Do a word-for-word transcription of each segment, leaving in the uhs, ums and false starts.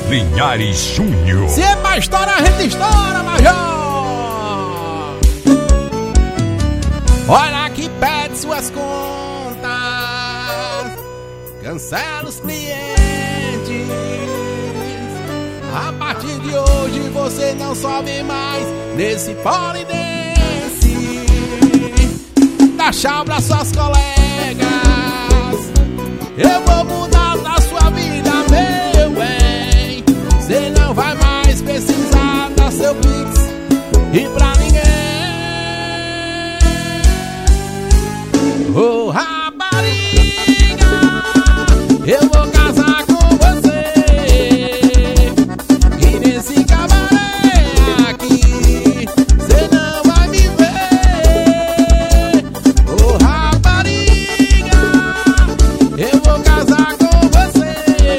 Linhares Júnior. Se é pra estourar, a gente estoura, Major. Olha que pede suas contas, cancela os clientes. A partir de hoje você não sobe mais nesse polidense. Dá tchau pra suas colegas. Eu vou mudar a sua vida, meu bem. Você não vai mais precisar dar seu pix e pra ninguém. Ô, oh, rapariga, eu vou casar com você. E nesse cabaré aqui cê não vai me ver. Ô, oh, rapariga, eu vou casar com você.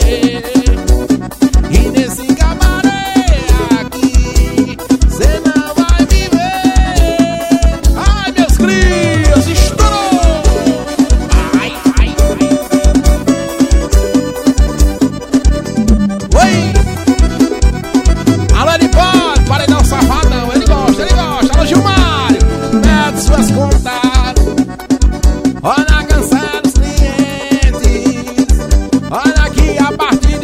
E nesse cabaré aqui cê não vai me ver. Ai, meus crios, estourou. Oi! Alô, ele pode, paredão safadão, ele gosta, ele gosta. Alô, Gilmário, pede suas contas. Olha, cancela os clientes. Olha que a partir